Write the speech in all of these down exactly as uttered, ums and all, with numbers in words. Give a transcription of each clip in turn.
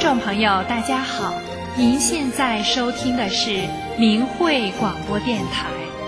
众朋友大家好，您现在收听的是明慧广播电台。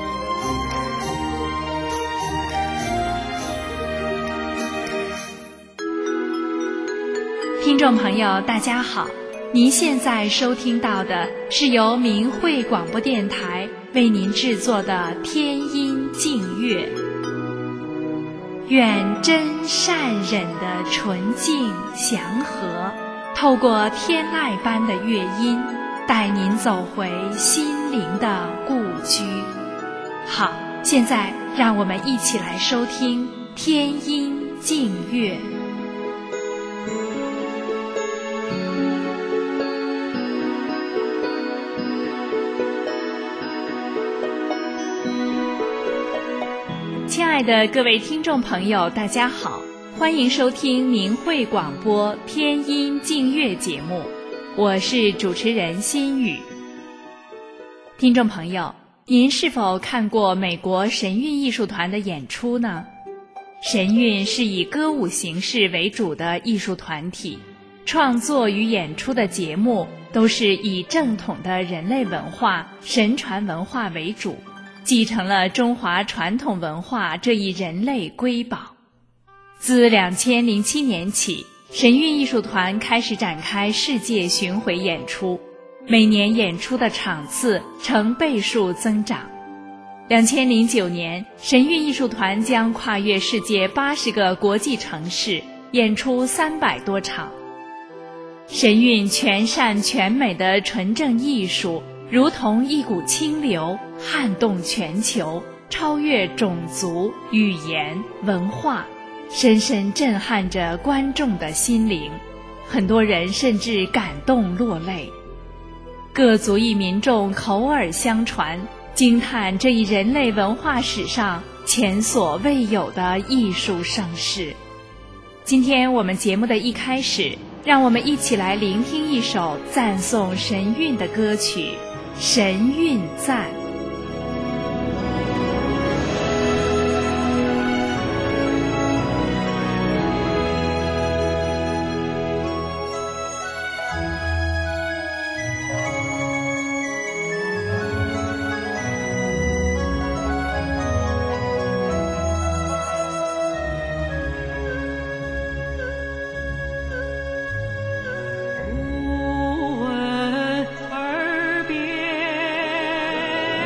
听众朋友大家好，您现在收听到的是由明慧广播电台为您制作的天音净乐。愿真善忍的纯净祥和透过天籁般的乐音，带您走回心灵的故居。好，现在让我们一起来收听天音净乐。亲爱的各位听众朋友大家好，欢迎收听明慧广播天音净乐节目，我是主持人心雨。听众朋友，您是否看过美国神韵艺术团的演出呢？神韵是以歌舞形式为主的艺术团体，创作与演出的节目都是以正统的人类文化、神传文化为主，继承了中华传统文化这一人类瑰宝。自两千零七年起，神韵艺术团开始展开世界巡回演出，每年演出的场次呈倍数增长。两千零九年，神韵艺术团将跨越世界八十个国际城市，演出三百多场。神韵全善全美的纯正艺术，如同一股清流，撼动全球，超越种族、语言、文化，深深震撼着观众的心灵，很多人甚至感动落泪。各族裔民众口耳相传，惊叹这一人类文化史上前所未有的艺术盛世。今天我们节目的一开始，让我们一起来聆听一首赞颂神韵的歌曲《神韵赞》。 无闻耳边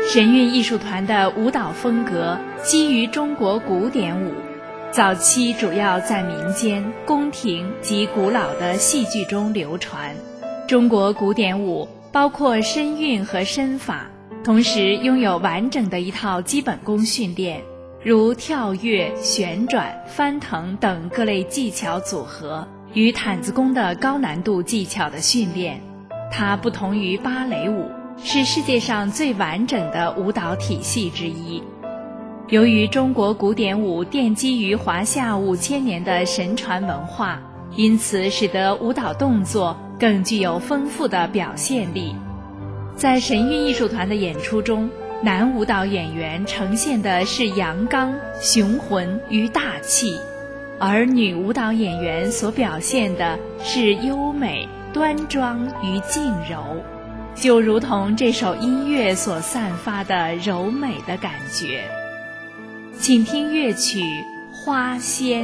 神韵艺术团的舞蹈风格基于中国古典舞，早期主要在民间、宫廷及古老的戏剧中流传。中国古典舞包括身韵和身法，同时拥有完整的一套基本功训练，如跳跃、旋转、翻腾等各类技巧组合与毯子功的高难度技巧的训练。它不同于芭蕾舞，是世界上最完整的舞蹈体系之一。由于中国古典舞奠基于华夏五千年的神传文化，因此使得舞蹈动作更具有丰富的表现力。在神韵艺术团的演出中，男舞蹈演员呈现的是阳刚、雄浑与大气，而女舞蹈演员所表现的是优美、端庄与静柔，就如同这首音乐所散发的柔美的感觉。请听乐曲《花仙》。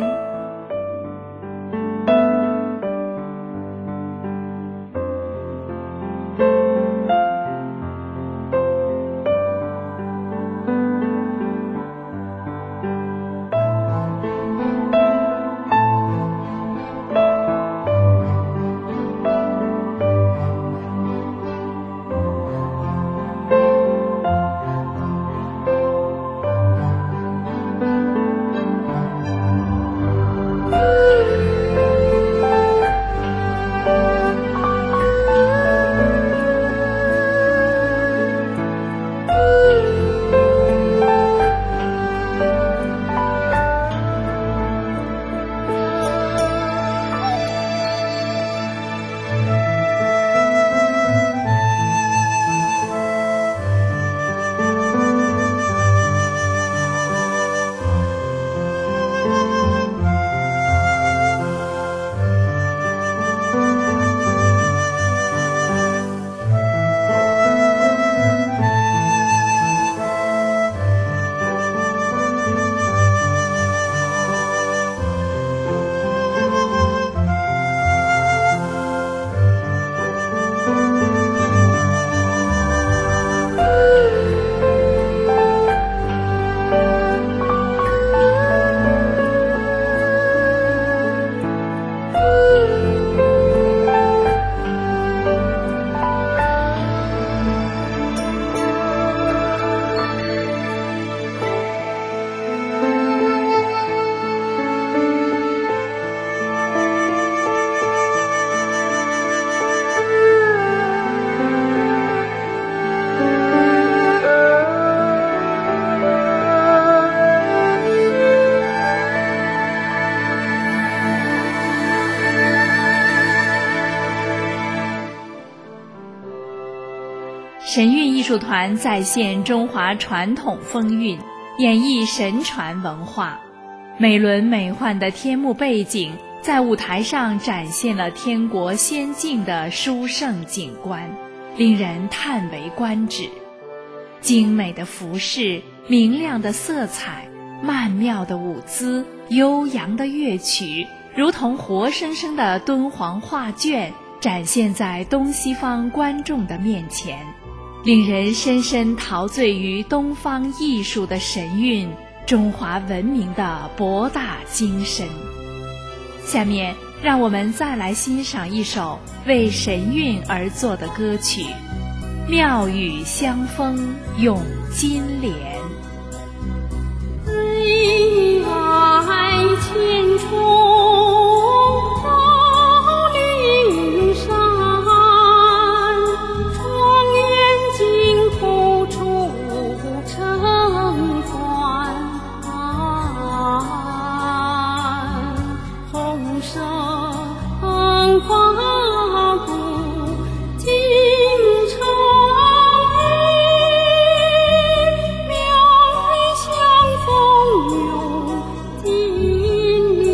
神韵艺术团再现中华传统风韵，演绎神传文化。美轮美奂的天幕背景在舞台上展现了天国仙境的殊胜景观，令人叹为观止。精美的服饰、明亮的色彩、曼妙的舞姿、悠扬的乐曲，如同活生生的敦煌画卷，展现在东西方观众的面前，令人深深陶醉于东方艺术的神韵，中华文明的博大精深。下面让我们再来欣赏一首为神韵而作的歌曲《妙语相逢咏金莲》。 悲哀千重金莲。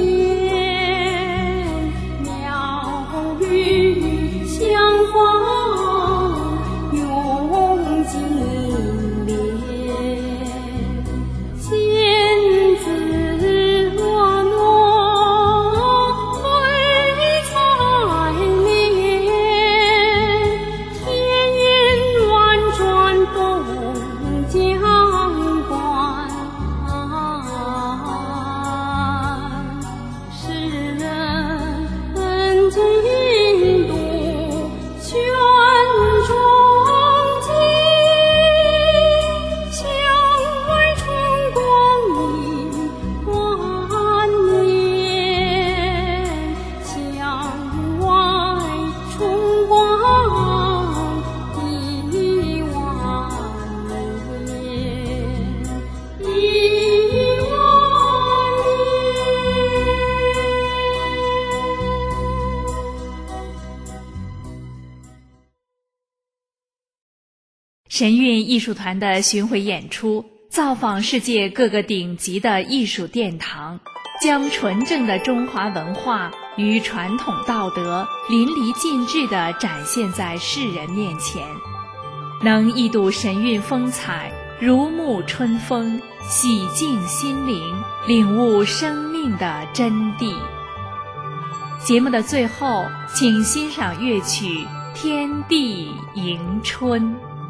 神韵艺术团的巡回演出，造访世界各个顶级的艺术殿堂，将纯正的中华文化与传统道德淋漓尽致地展现在世人面前，能一睹神韵风采，如沐春风，洗净心灵，领悟生命的真谛。节目的最后，请欣赏乐曲《天地迎春》。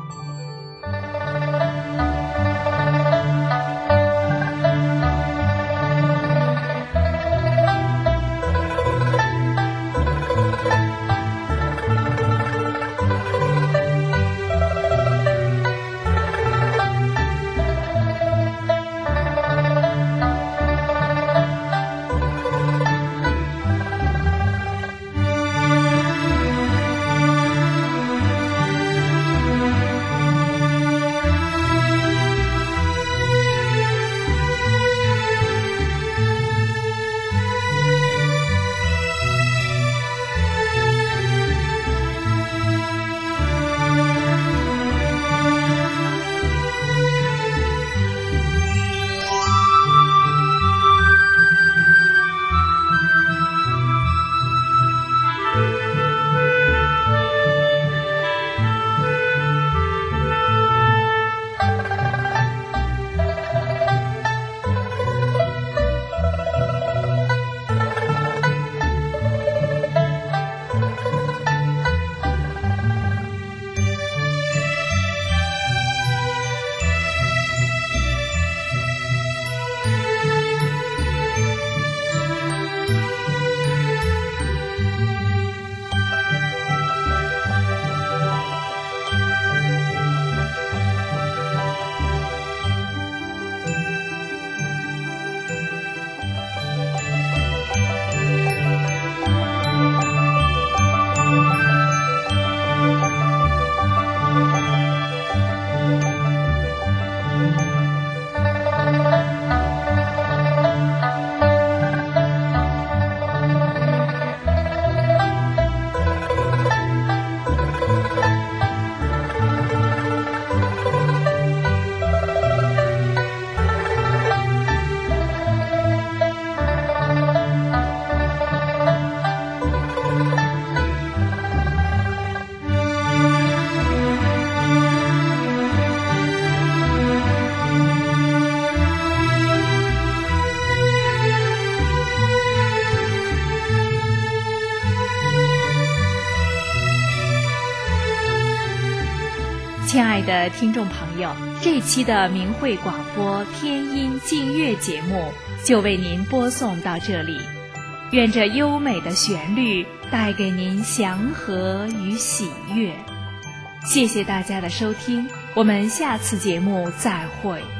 亲爱的听众朋友，这期的明慧广播天音静乐节目就为您播送到这里，愿这优美的旋律带给您祥和与喜悦。谢谢大家的收听，我们下次节目再会。